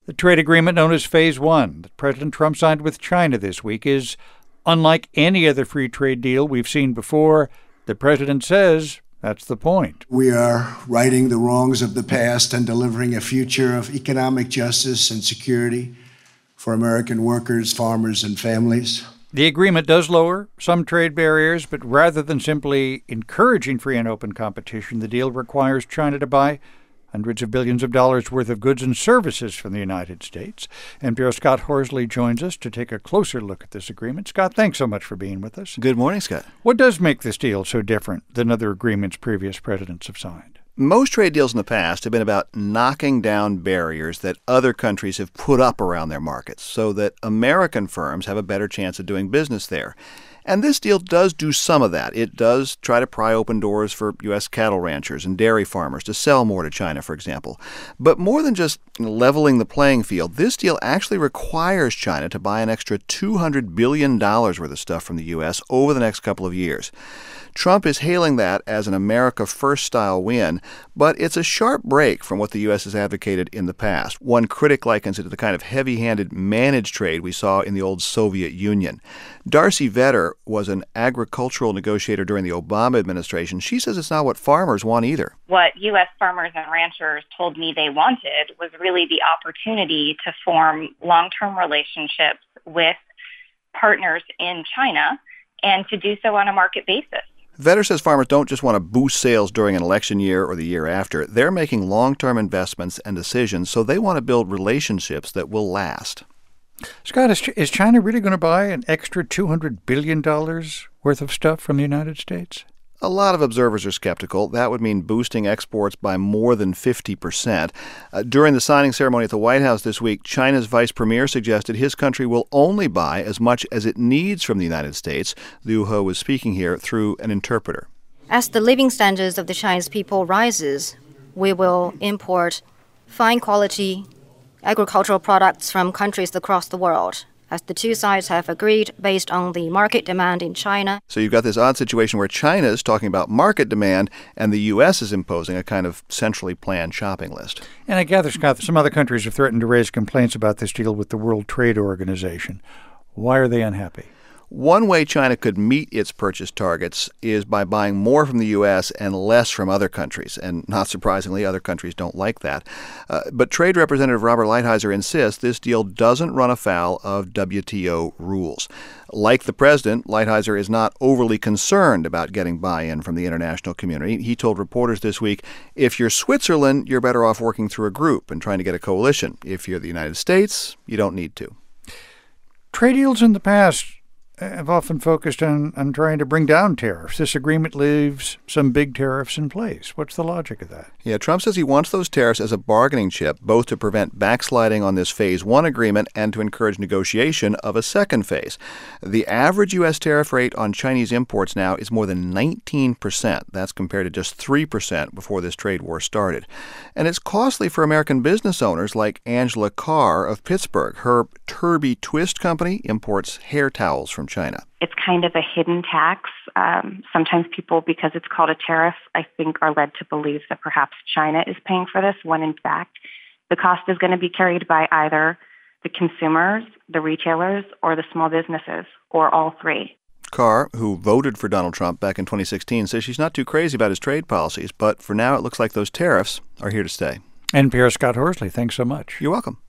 The trade agreement known as Phase One that President Trump signed with China this week is unlike any other free trade deal we've seen before. The president says that's the point. We are righting the wrongs of the past and delivering a future of economic justice and security for American workers, farmers, and families. The agreement does lower some trade barriers, but rather than simply encouraging free and open competition, the deal requires China to buy hundreds of billions of dollars worth of goods and services from the United States. NPR's Scott Horsley joins us to take a closer look at this agreement. Scott, thanks so much for being with us. Good morning, Scott. What does make this deal so different than other agreements previous presidents have signed? Most trade deals in the past have been about knocking down barriers that other countries have put up around their markets so that American firms have a better chance of doing business there. And this deal does do some of that. It does try to pry open doors for U.S. cattle ranchers and dairy farmers to sell more to China, for example. But more than just leveling the playing field, this deal actually requires China to buy an extra $200 billion worth of stuff from the U.S. over the next couple of years. Trump is hailing that as an America First style win, but it's a sharp break from what the U.S. has advocated in the past. One critic likens it to the kind of heavy-handed managed trade we saw in the old Soviet Union. Darcy Vetter was an agricultural negotiator during the Obama administration. She says it's not what farmers want either. What U.S. farmers and ranchers told me they wanted was really the opportunity to form long-term relationships with partners in China and to do so on a market basis. Vetter says farmers don't just want to boost sales during an election year or the year after. They're making long-term investments and decisions, so they want to build relationships that will last. Scott, is China really going to buy an extra $200 billion worth of stuff from the United States? A lot of observers are skeptical. That would mean boosting exports by more than 50%. During the signing ceremony at the White House this week, China's vice premier suggested his country will only buy as much as it needs from the United States. Liu He was speaking here through an interpreter. As the living standards of the Chinese people rises, we will import fine quality agricultural products from countries across the world, as the two sides have agreed based on the market demand in China. So you've got this odd situation where China is talking about market demand and the U.S. is imposing a kind of centrally planned shopping list. And I gather, Scott, that some other countries have threatened to raise complaints about this deal with the World Trade Organization. Why are they unhappy? One way China could meet its purchase targets is by buying more from the U.S. and less from other countries. And not surprisingly, other countries don't like that. But Trade Representative Robert Lighthizer insists this deal doesn't run afoul of WTO rules. Like the president, Lighthizer is not overly concerned about getting buy-in from the international community. He told reporters this week, if you're Switzerland, you're better off working through a group and trying to get a coalition. If you're the United States, you don't need to. Trade deals in the past have often focused on trying to bring down tariffs. This agreement leaves some big tariffs in place. What's the logic of that? Yeah, Trump says he wants those tariffs as a bargaining chip, both to prevent backsliding on this Phase 1 agreement and to encourage negotiation of a second phase. The average U.S. tariff rate on Chinese imports now is more than 19%. That's compared to just 3% before this trade war started. And it's costly for American business owners like Angela Carr of Pittsburgh. Her Turby Twist company imports hair towels from China. It's kind of a hidden tax. Sometimes people, because it's called a tariff, I think are led to believe that perhaps China is paying for this, when in fact the cost is going to be carried by either the consumers, the retailers, or the small businesses, or all three. Carr, who voted for Donald Trump back in 2016, says she's not too crazy about his trade policies, but for now it looks like those tariffs are here to stay. NPR's Scott Horsley, thanks so much. You're welcome.